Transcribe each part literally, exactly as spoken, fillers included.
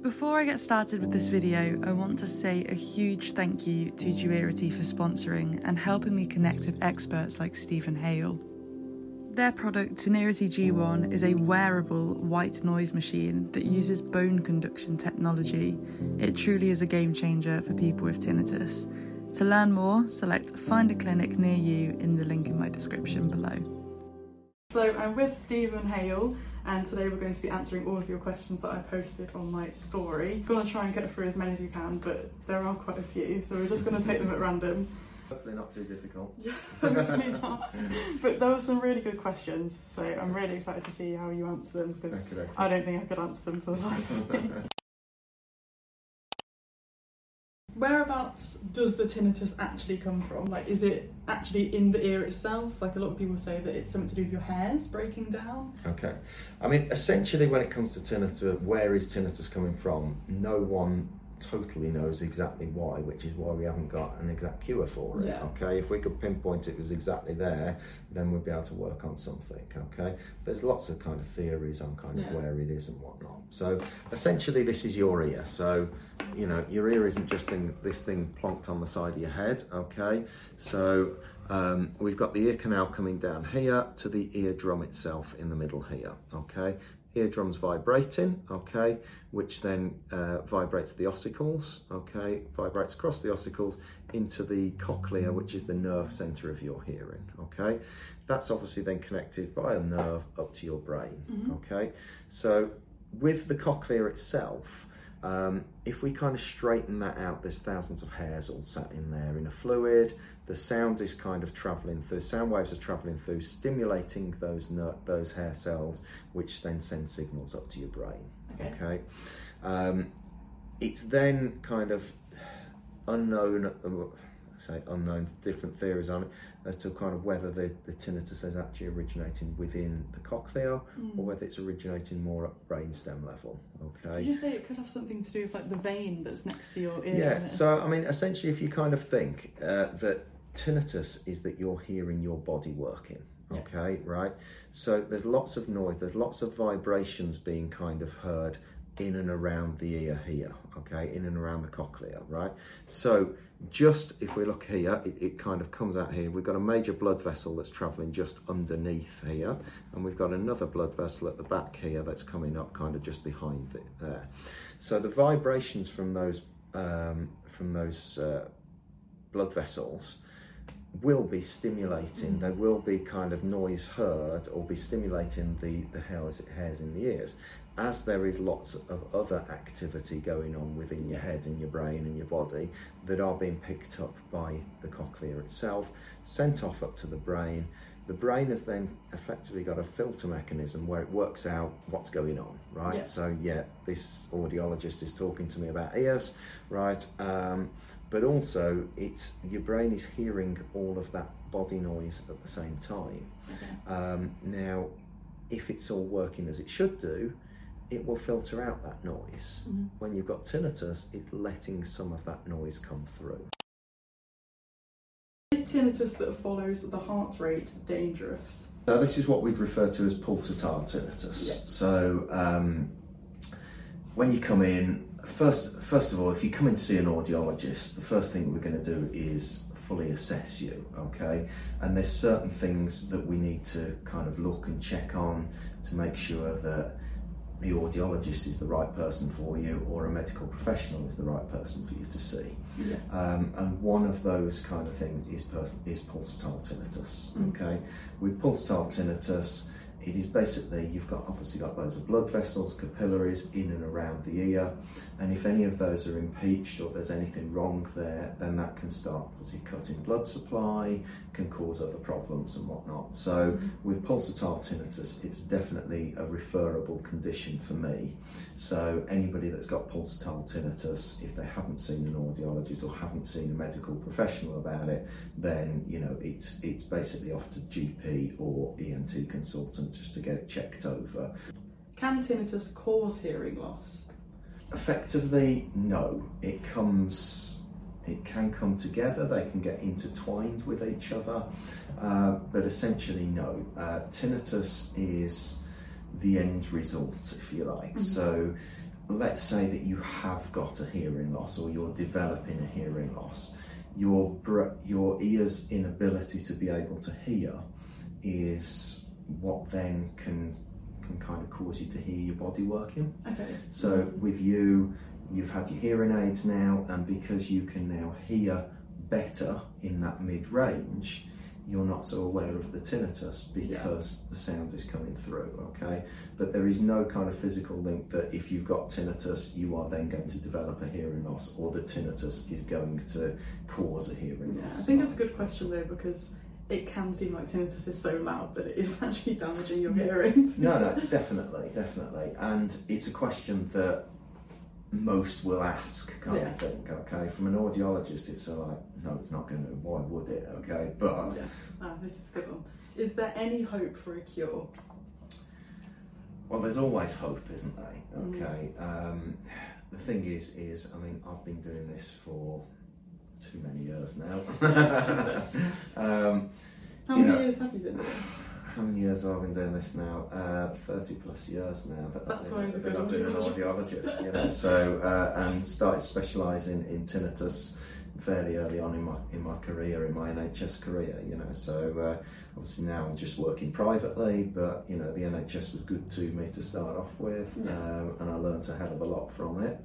Before I get started with this video, I want to say a huge thank you to Duality for sponsoring and helping me connect with experts like Stephen Hale. Their product, Tenerity G one, is a wearable white noise machine that uses bone conduction technology. It truly is a game changer for people with tinnitus. To learn more, select Find a Clinic near you in the link in my description below. So I'm with Stephen Hale, and today we're going to be answering all of your questions that I posted on my story. I'm going to try and get through as many as you can, but there are quite a few, so we're just going to take them at random. Hopefully not too difficult. Hopefully not. But there were some really good questions, so I'm really excited to see how you answer them, because Okay, okay. I don't think I could answer them for the life of me. Whereabouts does the tinnitus actually come from? Like, is it actually in the ear itself? Like, a lot of people say that it's something to do with your hairs breaking down. Okay. I mean, essentially when it comes to tinnitus, where is tinnitus coming from? No one totally knows exactly why, which is why we haven't got an exact cure for it. Yeah. Okay, if we could pinpoint it was exactly there, then we'd be able to work on something. Okay, there's lots of kind of theories on kind of Yeah. where it is and whatnot. So essentially this is your ear. So you know, your ear isn't just thing, this thing plonked on the side of your head. Okay, so um, we've got the ear canal coming down here to the eardrum itself in the middle here. Okay, eardrum's vibrating, okay, which then uh, vibrates the ossicles, okay, vibrates across the ossicles into the cochlea, which is the nerve centre of your hearing, okay. That's obviously then connected by a nerve up to your brain, mm-hmm. okay. So with the cochlea itself, um, if we kind of straighten that out, there's thousands of hairs all sat in there in a fluid. The sound is kind of travelling through, sound waves are travelling through, stimulating those ner those hair cells, which then send signals up to your brain. Okay. okay? Um, it's then kind of unknown, uh, say unknown, different theories on it as to kind of whether the, the tinnitus is actually originating within the cochlea mm. or whether it's originating more at brainstem level. Okay. Did you say it could have something to do with like the vein that's next to your ear? Yeah. So I mean, essentially, if you kind of think uh, that tinnitus is that you're hearing your body working. Okay, yeah. Right. So there's lots of noise. There's lots of vibrations being kind of heard in and around the ear here, okay, in and around the cochlea, right? So just if we look here, it, it kind of comes out here. We've got a major blood vessel that's traveling just underneath here, and we've got another blood vessel at the back here that's coming up kind of just behind it there. So the vibrations from those um, from those uh, blood vessels will be stimulating, there will be kind of noise heard or be stimulating the, the hairs, hairs in the ears, as there is lots of other activity going on within your head and your brain and your body that are being picked up by the cochlea itself, sent off up to the brain. The brain has then effectively got a filter mechanism where it works out what's going on, right? Yeah. So yeah, this audiologist is talking to me about ears, right? Um, but also it's your brain is hearing all of that body noise at the same time. Okay. Um, now, if it's all working as it should do, it will filter out that noise. Mm-hmm. When you've got tinnitus, it's letting some of that noise come through. Is tinnitus that follows the heart rate dangerous? So this is what we'd refer to as pulsatile tinnitus. Yeah. So um, when you come in, first, first of all, if you come in to see an audiologist, the first thing we're going to do is fully assess you, okay? And there's certain things that we need to kind of look and check on to make sure that the audiologist is the right person for you, or a medical professional is the right person for you to see. Yeah. Um, and one of those kind of things is, is pulsatile tinnitus, mm. okay? With pulsatile tinnitus, it is basically, you've got obviously got loads of blood vessels, capillaries in and around the ear, and if any of those are impeached or there's anything wrong there, then that can start obviously cutting blood supply, can cause other problems and whatnot. So mm-hmm. with pulsatile tinnitus, it's definitely a referable condition for me. So anybody that's got pulsatile tinnitus, if they haven't seen an audiologist or haven't seen a medical professional about it, then you know it's it's basically off to G P or E N T consultant just to get it checked over. Can tinnitus cause hearing loss? Effectively, no. It comes, it can come together, they can get intertwined with each other, uh, but essentially no. Uh, tinnitus is the end result, if you like. Mm-hmm. So let's say that you have got a hearing loss or you're developing a hearing loss, your your ear's inability to be able to hear is what then can can kind of cause you to hear your body working. Okay. So with you, you've had your hearing aids now, and because you can now hear better in that mid-range, you're not so aware of the tinnitus because yeah. the sound is coming through, okay? But there is no kind of physical link that if you've got tinnitus, you are then going to develop a hearing loss, or the tinnitus is going to cause a hearing yeah, loss. I think it's a good question though, because it can seem like tinnitus is so loud that it is actually damaging your yeah. hearing. No, no, definitely, definitely. And it's a question that most will ask, kind yeah. of thing, okay? From an audiologist, it's a like, no, it's not going to, why would it, okay? But... Yeah, ah, this is a good one. Is there any hope for a cure? Well, there's always hope, isn't there, okay? Mm. Um, the thing is, is, I mean, I've been doing this for too many years now. um, How many know, years have you been doing this? How many years have I been doing this now? Uh, thirty plus years now. That That's I've why he's a good I've been an audiologist, you know. So uh, and started specialising in tinnitus fairly early on in my in my career, in my N H S career, you know. So uh, obviously now I'm just working privately, but you know the N H S was good to me to start off with, yeah. um, and I learned a hell of a lot from it.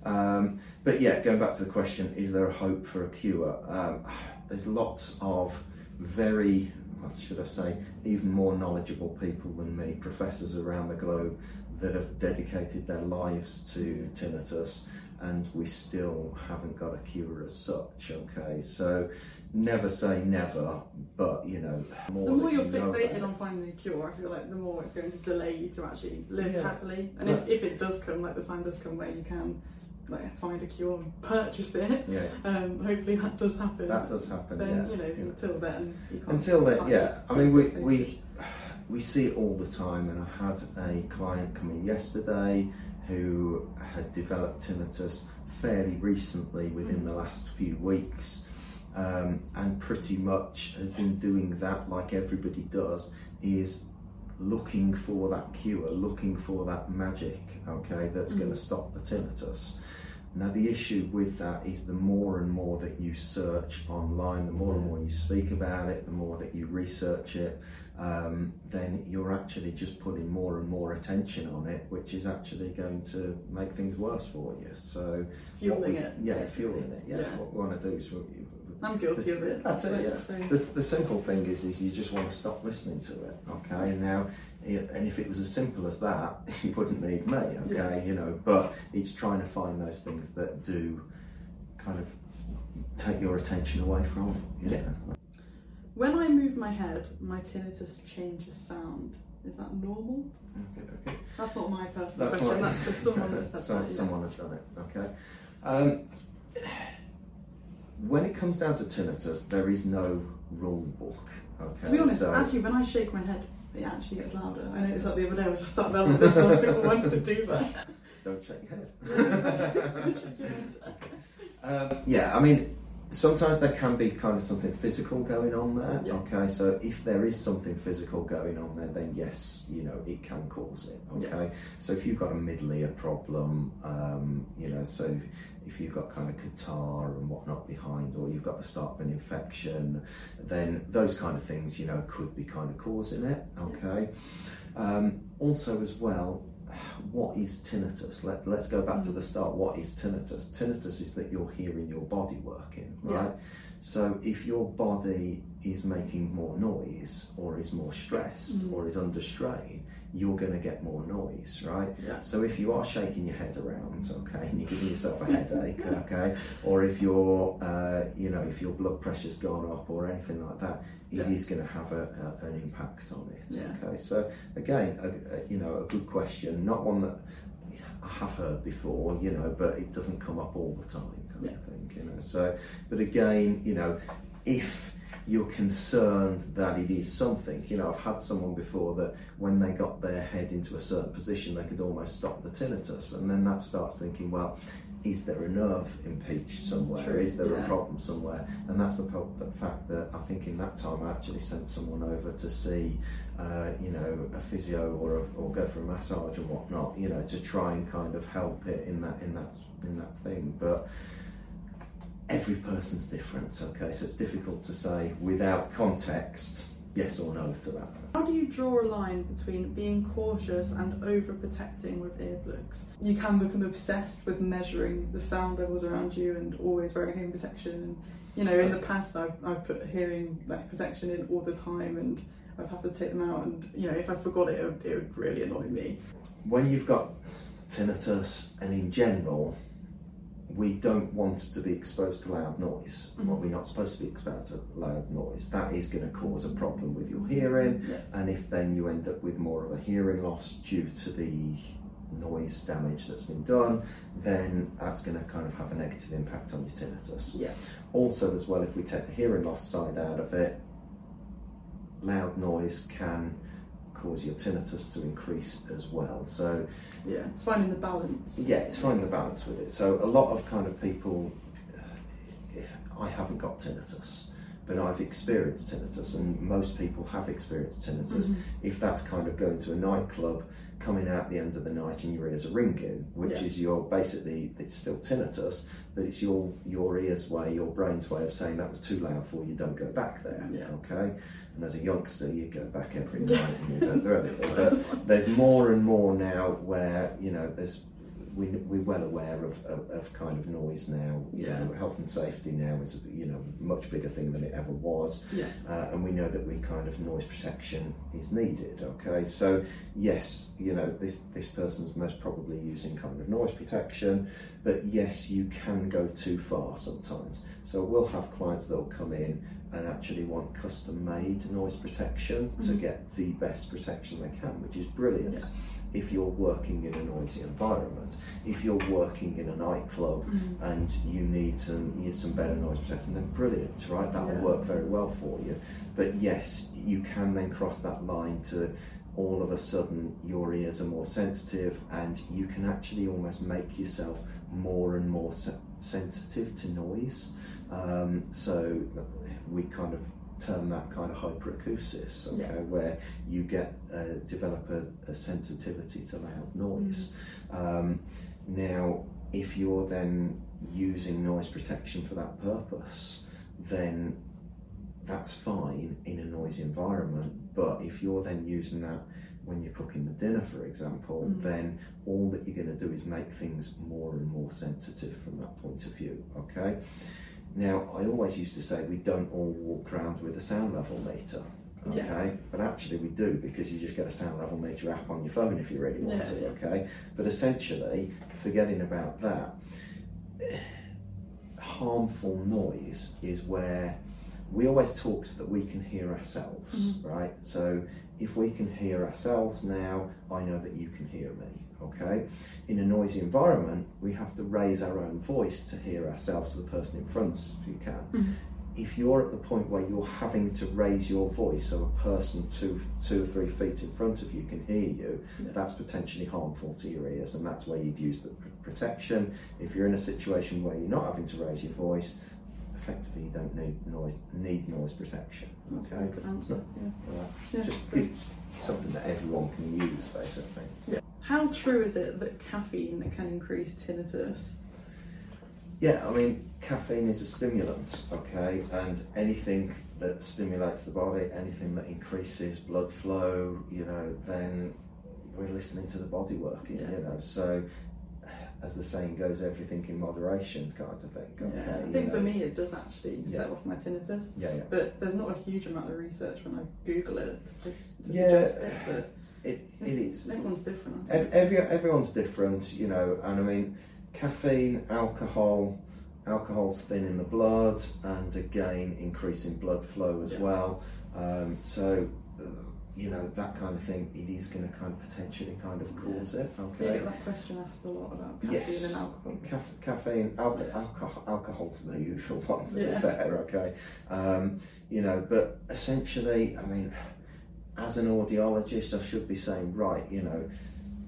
Um, but yeah, going back to the question, is there a hope for a cure? Um, there's lots of very, what should I say, even more knowledgeable people than me, professors around the globe that have dedicated their lives to tinnitus, and we still haven't got a cure as such, okay? So never say never, but you know, more the more you're you fixated on finding a cure, I feel like the more it's going to delay you to actually live yeah. happily. And if, if it does come, like the time does come where you can like find a cure and purchase it, yeah. um, hopefully that does happen. That does happen, then, yeah. you know, yeah. until then, you can't. Until then, yeah. I mean, we, we, we see it all the time, and I had a client come in yesterday who had developed tinnitus fairly recently, within the last few weeks, um, and pretty much has been doing that like everybody does, is looking for that cure, looking for that magic, okay, that's mm. going to stop the tinnitus. Now the issue with that is the more and more that you search online, the more and more you speak about it, the more that you research it, um, then you're actually just putting more and more attention on it, which is actually going to make things worse for you. So it's fueling we, it. Yeah, basically. fueling it. Yeah. yeah. What we want to do is we, I'm guilty the, of it. That's it. Yeah. So. The, the simple thing is, is you just want to stop listening to it. Okay. Now, and if it was as simple as that, you wouldn't need me. Okay. Yeah. You know, but it's trying to find those things that do kind of take your attention away from it. You yeah. know? When I move my head, my tinnitus changes sound. Is that normal? Okay. Okay. That's not my personal that's question. What, that's just someone that said so, that. Yeah. Someone has done it. Okay. Um, When it comes down to tinnitus, there is no rule book. Okay. To be honest, so, actually, when I shake my head, it actually gets louder. I noticed that the other day. I was just sat there like this, and I was thinking, why does it do that? Don't shake your head. Don't shake your head. Um, yeah, I mean, sometimes there can be kind of something physical going on there. Yeah. Okay, so if there is something physical going on there, then yes, you know, it can cause it. Okay, yeah. So if you've got a mid-ear problem, um, you know, so if you've got kind of catarrh and whatnot behind, or you've got the start of an infection, then those kind of things, you know, could be kind of causing it. Okay. Um, also, as well, what is tinnitus? Let, let's go back mm. to the start. What is tinnitus? Tinnitus is that you're hearing your body working, right? Yeah. So if your body is making more noise, or is more stressed, mm. or is under strain, you're going to get more noise, right? Yeah. So if you are shaking your head around, okay, and you're giving yourself a headache, okay, or if your, uh, you know, if your blood pressure's gone up or anything like that, it yeah. is going to have a, a, an impact on it. Yeah. Okay, so again, a, a, you know, a good question, not one that I have heard before, you know, but it doesn't come up all the time, kind yeah. of thing, you know. So, but again, you know, if you're concerned that it is something, you know, I've had someone before that when they got their head into a certain position, they could almost stop the tinnitus, and then that starts thinking, well, is there a nerve impeached somewhere? True, Is there yeah. a problem somewhere? And that's the, pro- the fact that I think in that time I actually sent someone over to see, uh, you know, a physio or a, or go for a massage and whatnot, you know, to try and kind of help it in that in that in that thing. But every person's different, okay? So it's difficult to say without context yes or no to that. How do you draw a line between being cautious and overprotecting with earplugs? You can become obsessed with measuring the sound levels around you and always wearing hearing protection. And you know, in the past, I've I've put hearing like protection in all the time, and I'd have to take them out. And you know, if I forgot it, it would, it would really annoy me. When you've got tinnitus, and in general, we don't want to be exposed to loud noise. Mm-hmm. Well, we're not supposed to be exposed to loud noise. That is going to cause a problem with your hearing, Yeah. and if then you end up with more of a hearing loss due to the noise damage that's been done, then that's going to kind of have a negative impact on your tinnitus. Yeah. Also, as well, if we take the hearing loss side out of it, loud noise can cause your tinnitus to increase as well. So Yeah, it's finding the balance. yeah, it's finding the balance with it. So a lot of kind of people, I haven't got tinnitus, but I've experienced tinnitus, and most people have experienced tinnitus. Mm-hmm. If that's kind of going to a nightclub, coming out the end of the night and your ears are ringing, which Yeah. is your basically, it's still tinnitus, but it's your your ear's way, your brain's way of saying that was too loud for you, don't go back there. Yeah. Okay. And as a youngster, you go back every night and you don't do anything. But there's more and more now where, you know, there's we, we're well aware of, of, of kind of noise now. You Yeah. know, health and safety now is, you know, a much bigger thing than it ever was. Yeah. Uh, and we know that we kind of noise protection is needed. Okay, so yes, you know, this this person's most probably using kind of noise protection, but yes, you can go too far sometimes. So we'll have clients that will come in and actually want custom made noise protection to Mhm. get the best protection they can, which is brilliant. Yeah. If you're working in a noisy environment, if you're working in a nightclub Mhm. and you need some you need some better noise protection, then brilliant, right? That will Yeah. work very well for you. But yes, you can then cross that line to all of a sudden your ears are more sensitive, and you can actually almost make yourself more and more se- sensitive to noise. Um, so we kind of term that kind of hyperacusis, okay, Yeah. where you get uh, develop a, a sensitivity to loud noise. Um, now, if you're then using noise protection for that purpose, then that's fine in a noisy environment. But if you're then using that when you're cooking the dinner, for example, Mm. then all that you're going to do is make things more and more sensitive from that point of view, okay? Now, I always used to say we don't all walk around with a sound level meter, okay? Yeah. But actually we do, because you just get a sound level meter app on your phone if you really want Yeah, it, yeah. okay? But essentially, forgetting about that, harmful noise is where we always talk so that we can hear ourselves, Mhm. right? So if we can hear ourselves now, I know that you can hear me, okay? In a noisy environment, we have to raise our own voice to hear ourselves so the person in front of you can. Mhm. If you're at the point where you're having to raise your voice so a person two, two or three feet in front of you can hear you, Yeah. that's potentially harmful to your ears, and that's where you'd use the pr- protection. If you're in a situation where you're not having to raise your voice, effectively you don't need noise need noise protection. That's a Okay, good answer. Yeah. Well, Yeah. just give something that everyone can use, basically. Yeah. How true is it that caffeine can increase tinnitus? Yeah, I mean, caffeine is a stimulant, okay, and anything that stimulates the body, anything that increases blood flow, you know, then we're listening to the body working, Yeah. you know. So, as the saying goes, everything in moderation, kind of thing. Okay, Yeah, I you think for know. me it does actually set Yeah. off my tinnitus, Yeah, yeah. but there's not a huge amount of research when I Google it to, to Yeah. suggest it, but It, it's- it is. everyone's different. I Ev- think. Every, everyone's different, you know, and I mean, caffeine, alcohol, alcohol's thin in the blood, and again, increasing blood flow as Yeah. well. Um, so, uh, you know, that kind of thing, it is going to kind of potentially kind of cause it. Do you Okay. get that question asked a lot about caffeine Yes, and alcohol? Caff- caffeine, al- Yeah. alcohol, alcohol's the usual one, to Yeah. be fair, okay? Um, you know, but essentially, I mean, as an audiologist, I should be saying, right, you know,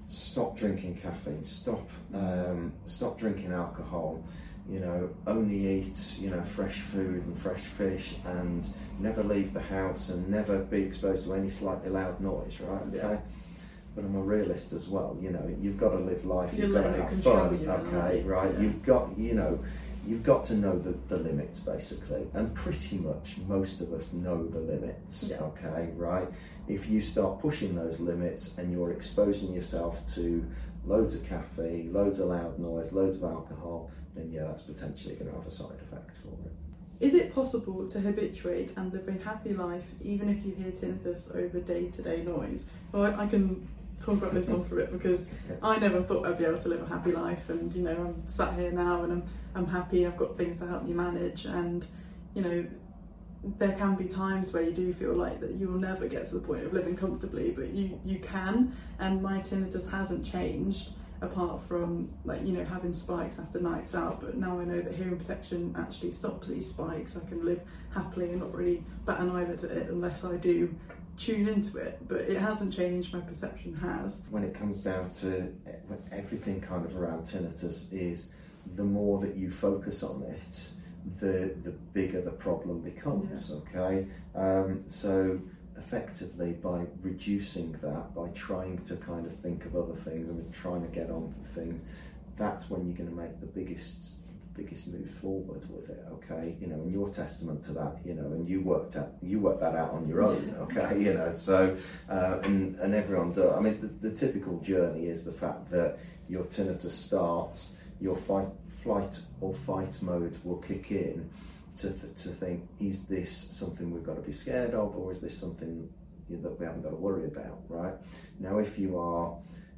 stop drinking caffeine, stop um, stop drinking alcohol, you know, only eat, you know, fresh food and fresh fish, and never leave the house and never be exposed to any slightly loud noise, right? Okay. Yeah. But I'm a realist as well, you know, you've got to live life, You're you've got to have fun, okay, right? Yeah. You've got, you know, you've got to know the, the limits basically, and pretty much most of us know the limits, yeah. okay, right? If you start pushing those limits and you're exposing yourself to loads of caffeine, loads of loud noise, loads of alcohol, then yeah, that's potentially going to have a side effect for it. Is it possible to habituate and live a happy life even if you hear tinnitus over day-to-day noise? Well, I can talk about this on for a bit, because I never thought I'd be able to live a happy life, and you know, I'm sat here now and I'm I'm happy, I've got things to help me manage, and you know, there can be times where you do feel like that you will never get to the point of living comfortably, but you you can, and my tinnitus hasn't changed apart from, like, you know, having spikes after nights out, but now I know that hearing protection actually stops these spikes. I can live happily and not really bat an eyelid at it unless I do tune into it, but it hasn't changed, my perception has. When it comes down to everything kind of around tinnitus, is the more that you focus on it, the the bigger the problem becomes, yeah. okay? Um, so effectively, by reducing that, by trying to kind of think of other things and trying to get on with things, that's when you're going to make the biggest biggest move forward with it, okay? You know, and you're testament to that, you know, and you worked out you worked that out on your own, okay? You know, so uh, and and everyone does. I mean, the, the typical journey is the fact that your tinnitus starts, your fight, flight or fight mode will kick in to th- to think, is this something we've got to be scared of, or is this something that we haven't got to worry about, right? Now, if you are,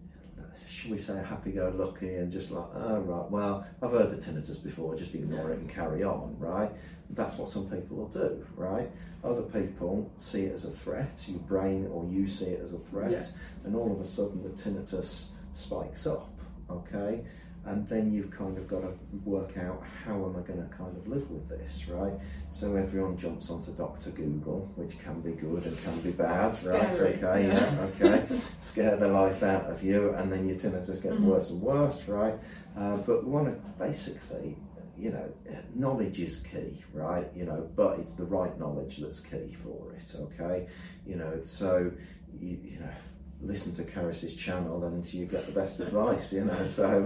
should we say, happy-go-lucky and just like, oh, right, well, I've heard the tinnitus before, just ignore it and carry on, right? That's what some people will do, right? Other people see it as a threat, your brain or you see it as a threat, yeah. and all of a sudden the tinnitus spikes up, okay? And then you've kind of got to work out, how am I going to kind of live with this, right? So everyone jumps onto Doctor Google, which can be good and can be bad, Scary. right? Okay, yeah, yeah okay. Scare the life out of you, and then your tinnitus gets mm-hmm. worse and worse, right? Uh, but we want to basically, you know, knowledge is key, right? You know, but it's the right knowledge that's key for it, okay? You know, so, you, you know, listen to Karis's channel and you get the best advice, you know, so...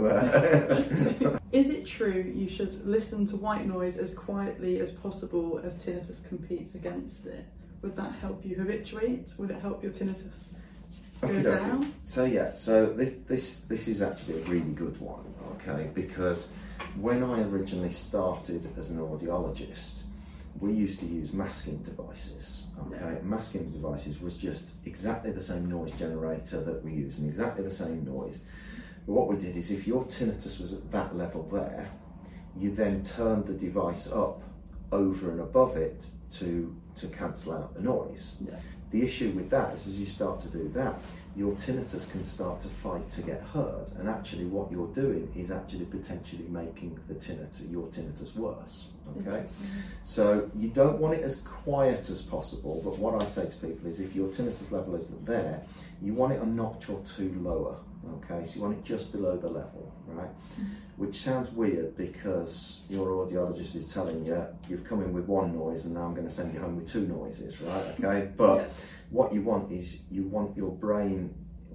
Uh... Is it true you should listen to white noise as quietly as possible as tinnitus competes against it? Would that help you habituate? Would it help your tinnitus go okay, down? Okay. So yeah, so this, this, this is actually a really good one, okay, because when I originally started as an audiologist, we used to use masking devices. Okay, yeah. Masking devices was just exactly the same noise generator that we use, and exactly the same noise. But what we did is, if your tinnitus was at that level there, you then turned the device up over and above it to to cancel out the noise. Yeah. The issue with that is, as you start to do that, your tinnitus can start to fight to get heard, and actually what you're doing is actually potentially making the tinnitus, your tinnitus worse, okay? So you don't want it as quiet as possible, but what I say to people is, if your tinnitus level isn't there, you want it a notch or two lower, okay? So you want it just below the level, right? Mm-hmm. Which sounds weird, because your audiologist is telling you, you've come in with one noise and now I'm going to send you home with two noises, right? Okay, but yeah. What you want is, you want your brain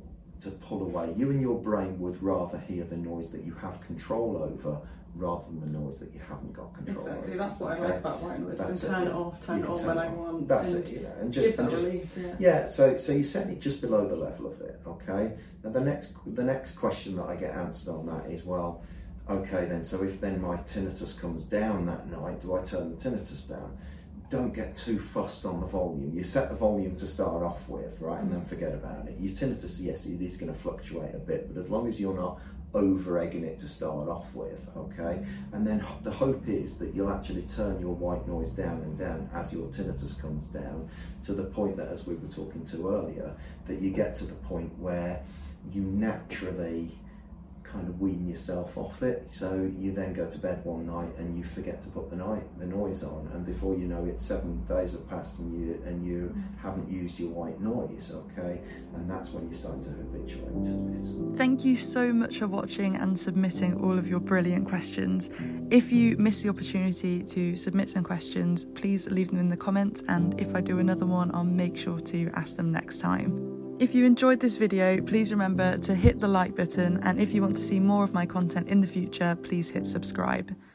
to pull away. You and your brain would rather hear the noise that you have control over, rather than the noise that you haven't got control exactly. over. Exactly, that's what okay? I like about white noise. That's and turn it, it off, turn it on when I want. That's and it, you know, and just, and just relief, yeah. yeah. So, so you set it just below the level of it, okay? Now the next, the next question that I get answered on that is, well, okay then. So if then my tinnitus comes down that night, do I turn the tinnitus down? Don't get too fussed on the volume. You set the volume to start off with, right, and then forget about it. Your tinnitus, yes, it is going to fluctuate a bit, but as long as you're not over egging it to start off with, okay? And then the hope is that you'll actually turn your white noise down and down as your tinnitus comes down, to the point that, as we were talking to earlier, that you get to the point where you naturally kind of wean yourself off it. So you then go to bed one night and you forget to put the night the noise on, and before you know it, seven days have passed and you and you haven't used your white noise. Okay, and that's when you're starting to habituate to it. Thank you so much for watching and submitting all of your brilliant questions. If you missed the opportunity to submit some questions, please leave them in the comments, and if I do another one, I'll make sure to ask them next time. If you enjoyed this video, please remember to hit the like button, and if you want to see more of my content in the future, please hit subscribe.